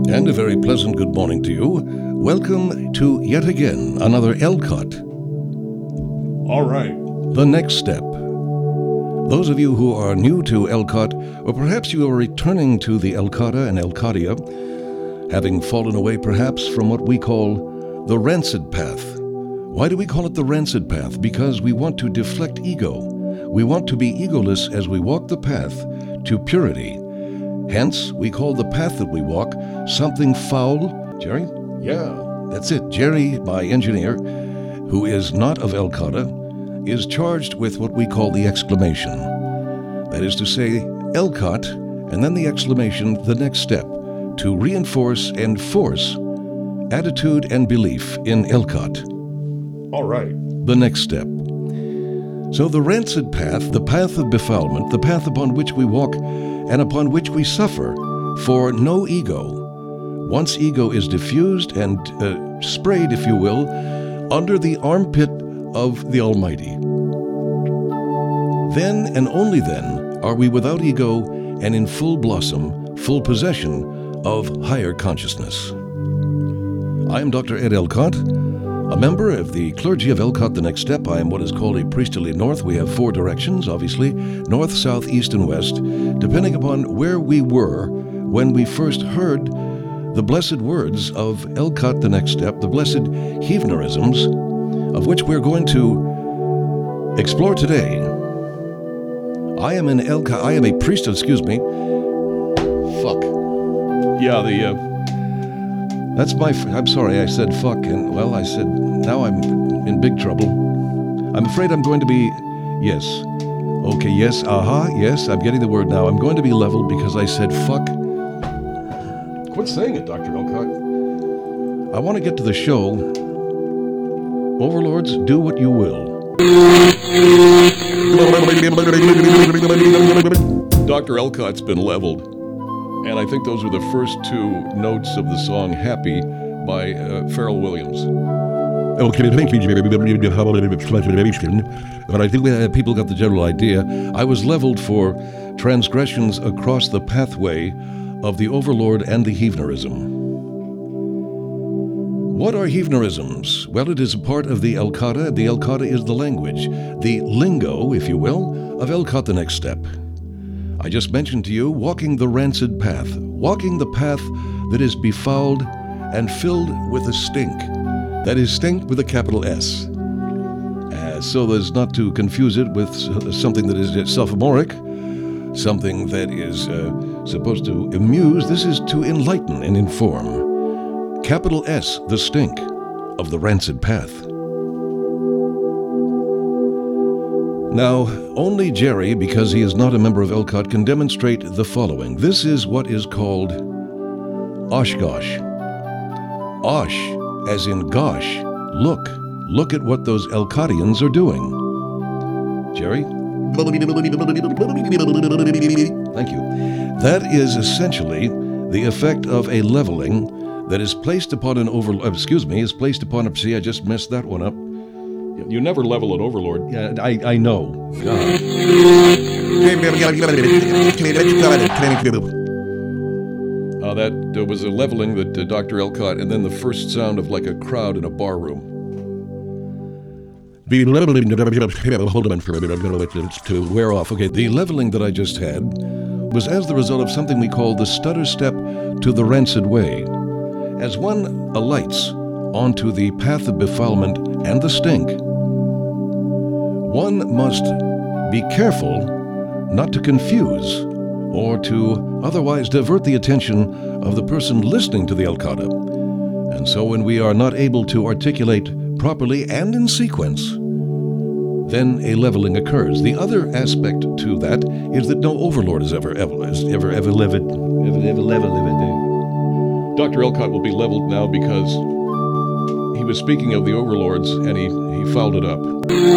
And a very pleasant good morning to you. Welcome to yet again another Elcott. All right. The next step. Those of you who are new to Elcott, or perhaps you are returning to the Elcotta and Elcottia, having fallen away perhaps from what we call the rancid path. Why do we call it the rancid path? Because we want to deflect ego. We want to be egoless as we walk the path to purity. Hence, we call the path that we walk something foul. Jerry? Yeah, that's it. Jerry, my engineer, who is not of Elcotta, is charged with what we call the exclamation. That is to say, Elcott, and then the exclamation, the next step, to reinforce and force attitude and belief in Elcott. All right. The next step. So the rancid path, the path of befoulment, the path upon which we walk and upon which we suffer for no ego. Once ego is diffused and sprayed, if you will, under the armpit of the Almighty. Then and only then are we without ego and in full blossom, full possession of higher consciousness. I am Dr. Ed Elcott, a member of the clergy of Elcott The Next Step. I am what is called a priestly north. We have 4 directions, obviously, north, south, east, and west, depending upon where we were when we first heard the blessed words of Elcott The Next Step, the blessed Heavenerisms, of which we're going to explore today. I am a priest, Fuck. Yeah, that's I'm sorry, I said fuck, and well, I said, now I'm in big trouble. I'm afraid I'm going to be, yes. Okay, yes, yes, I'm getting the word now. I'm going to be leveled because I said fuck. Quit saying it, Dr. Elcott. I want to get to the show. Overlords, do what you will. Dr. Elcott's been leveled. And I think those were the first 2 notes of the song Happy by Pharrell Williams. Okay, thank you, but I think people got the general idea. I was leveled for transgressions across the pathway of the Overlord and the Heavenerism. What are Heavenerisms? Well, it is a part of the Elcotta. The Elcotta is the language, the lingo, if you will, of Elcott The Next Step. I just mentioned to you walking the rancid path, walking the path that is befouled and filled with a stink. That is stink with a capital S. So as not to confuse it with something that is sophomoric, something that is supposed to amuse. This is to enlighten and inform. Capital S, the stink of the rancid path. Now, only Jerry, because he is not a member of Elcott, can demonstrate the following. This is what is called Oshkosh. Osh, as in gosh, look. Look at what those Elcottians are doing. Jerry? Thank you. That is essentially the effect of a leveling that is placed upon an is placed upon a, see, I just messed that one up. You never level an overlord. Yeah, I know. God. That was a leveling that Dr. Elcott, and then the first sound of like a crowd in a bar room. Hold on for a minute, I'm going to let this to wear off. Okay, the leveling that I just had was as the result of something we call the stutter step to the rancid way. As one alights onto the path of befoulment and the stink, one must be careful not to confuse or to otherwise divert the attention of the person listening to the Elcotta. And so when we are not able to articulate properly and in sequence, then a leveling occurs. The other aspect to that is that no overlord is ever leveled. Dr. Elcott will be leveled now because he was speaking of the overlords and he fouled it up.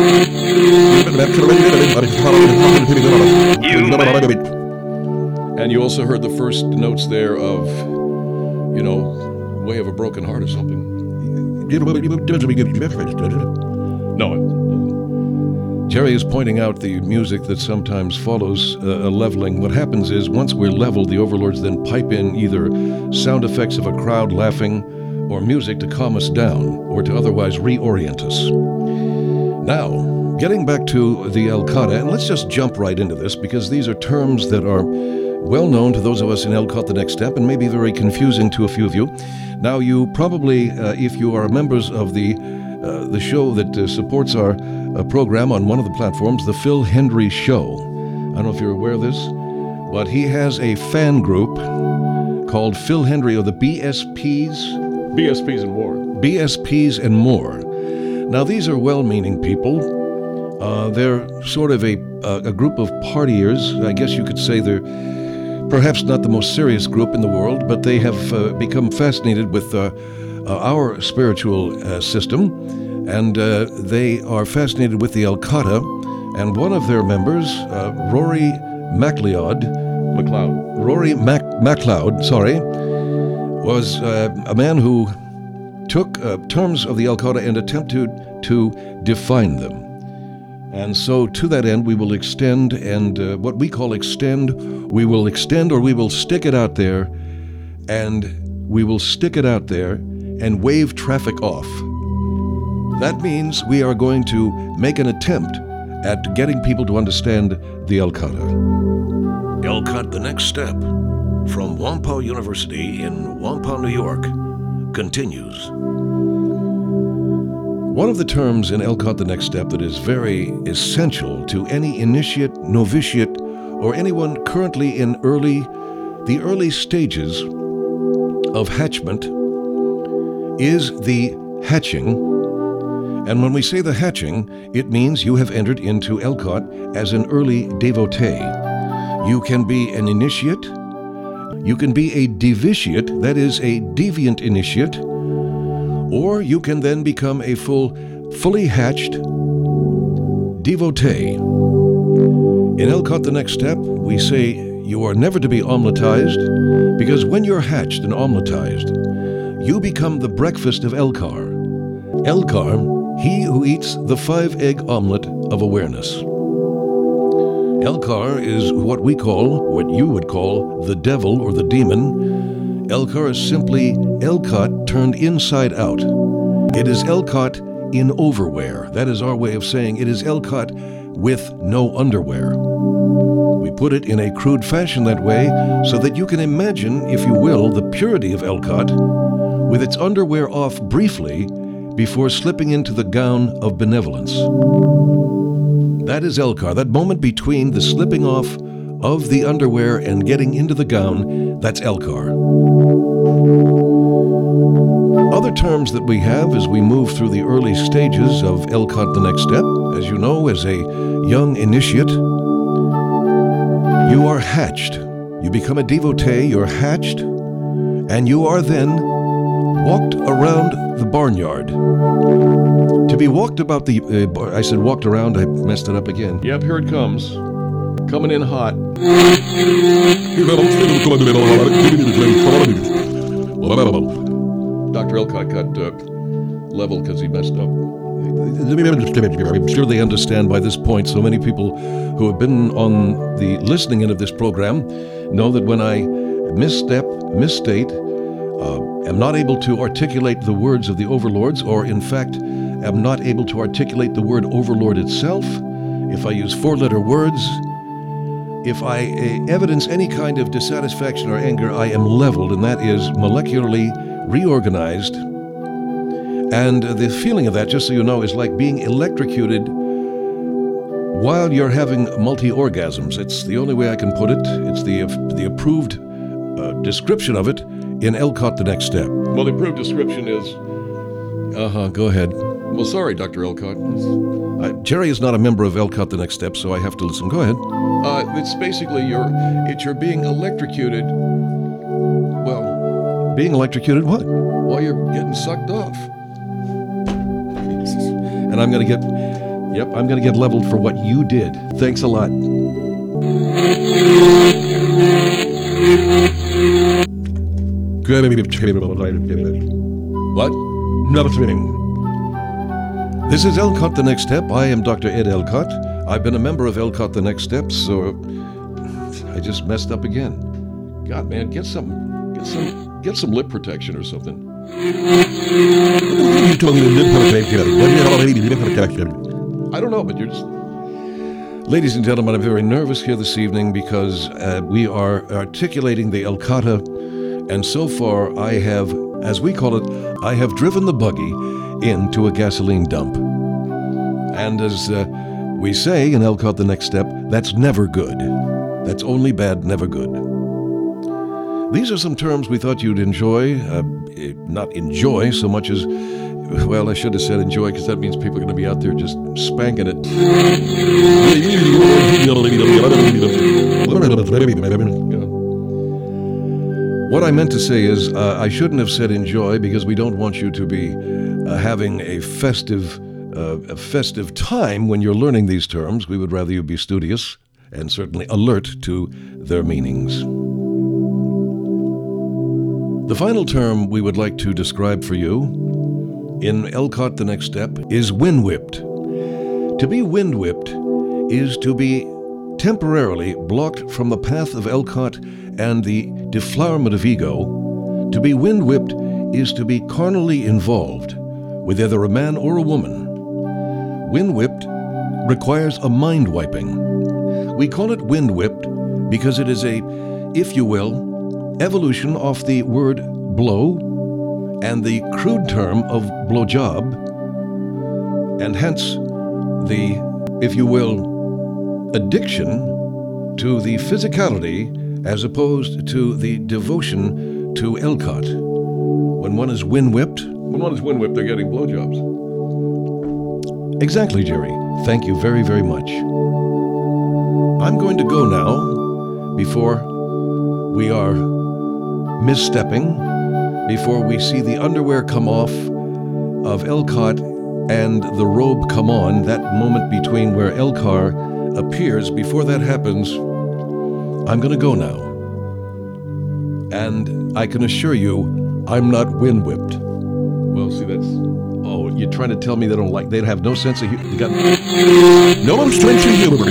And you also heard the first notes there of, way of a broken heart or something. No, Jerry is pointing out the music that sometimes follows a leveling. What happens is, once we're leveled, the overlords then pipe in either sound effects of a crowd laughing or music to calm us down or to otherwise reorient us. Now, getting back to the El-Qa'ada, and let's just jump right into this because these are terms that are well known to those of us in El-Qat The Next Step and may be very confusing to a few of you. Now, you probably, if you are members of the show that supports our program on one of the platforms, The Phil Hendrie Show. I don't know if you're aware of this, but he has a fan group called Phil Hendrie, or the BSPs. BSPs and more. BSPs and more. Now, these are well-meaning people. They're sort of a group of partiers. I guess you could say they're perhaps not the most serious group in the world, but they have become fascinated with our spiritual system, and they are fascinated with the El-Qa'ada, and one of their members, Rory MacLeod, was a man who took terms of the El-Qa'ada and attempted to define them. And so to that end, we will extend, and what we call extend, we will extend or we will stick it out there, and we will stick it out there and wave traffic off. That means we are going to make an attempt at getting people to understand the El-Qa'ada. El-Qat The Next Step from Whampoa University in Whampoa, New York continues. One of the terms in El-Qat The Next Step that is very essential to any initiate, novitiate, or anyone currently in the early stages of hatchment is the hatching. And when we say the hatching, it means you have entered into El-Qat as an early devotee. You can be an initiate, you can be a devitiate, that is a deviant initiate, or you can then become a fully hatched devotee. In El-Qat The Next Step, we say you are never to be omeletized, because when you're hatched and omeletized, you become the breakfast of Elkar. Elkar, he who eats the 5-egg omelet of awareness. Elkar is what you would call the devil or the demon. Elkar is simply El-Qat turned inside out. It is El-Qat in overwear. That is our way of saying it is El-Qat with no underwear. We put it in a crude fashion that way so that you can imagine, if you will, the purity of El-Qat with its underwear off briefly before slipping into the gown of benevolence. That is Elkar, that moment between the slipping off of the underwear and getting into the gown, that's Elkar. Other terms that we have as we move through the early stages of El-Qat The Next Step, as you know, as a young initiate, you are hatched. You become a devotee, you're hatched, and you are then walked around the barnyard. To be walked about I said walked around, I messed it up again. Yep, here it comes. Coming in hot. Dr. El-Qat got leveled because he messed up. I'm sure they understand by this point. So many people who have been on the listening end of this program know that when I misstate, am not able to articulate the words of the overlords, or in fact, am not able to articulate the word overlord itself, if I use 4-letter words, if I evidence any kind of dissatisfaction or anger, I am leveled, and that is molecularly reorganized. And the feeling of that, just so you know, is like being electrocuted while you're having multi-orgasms. It's the only way I can put it. It's the approved description of it in El-Qat The Next Step. Well, the approved description is... Go ahead. Well, sorry, Dr. El-Qat. Jerry is not a member of El-Qat The Next Step, so I have to listen. Go ahead. It's basically you're being electrocuted. Well... Being electrocuted what? While you're getting sucked off. And I'm going to get leveled for what you did. Thanks a lot. What? Nothing. This is Elcott The Next Step. I am Dr. Ed Elcott. I've been a member of Elcott The Next Step, so I just messed up again. God, man, get some lip protection or something. I don't know, but you're just... Ladies and gentlemen, I'm very nervous here this evening because we are articulating the Elcata, and so far I have, as we call it, I have driven the buggy into a gasoline dump. And as we say in Elcott The Next Step, that's never good. That's only bad, never good. These are some terms we thought you'd enjoy. Not enjoy so much as, well, I should have said enjoy, because that means people are going to be out there just spanking it. What I meant to say is I shouldn't have said enjoy, because we don't want you to be having a festive time when you're learning these terms. We would rather you be studious and certainly alert to their meanings. The final term we would like to describe for you in Elcott The Next Step is wind-whipped. To be wind-whipped is to be temporarily blocked from the path of Elcott and the deflowerment of ego. To be wind-whipped is to be carnally involved with either a man or a woman. Wind-whipped requires a mind-wiping. We call it wind-whipped because it is a, if you will, evolution off the word blow and the crude term of blowjob, and hence the, if you will, addiction to the physicality as opposed to the devotion to Elcott. When one is wind-whipped, they're getting blowjobs. Exactly, Jerry. Thank you very, very much. I'm going to go now before we are misstepping, before we see the underwear come off of Elcott and the robe come on, that moment between where Elcar appears. Before that happens, I'm going to go now. And I can assure you, I'm not wind-whipped. Well, see, that's... Oh, you're trying to tell me they don't like, they have no sense of humor? No sense of humor.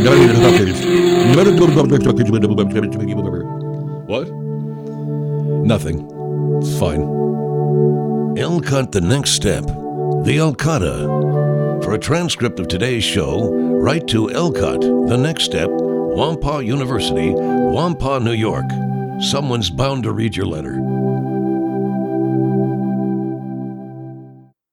What? Nothing. It's fine. Elcott The Next Step, the Elcata. For a transcript of today's show, write to Elcott The Next Step, Wampah University, Wampah, New York. Someone's bound to read your letter.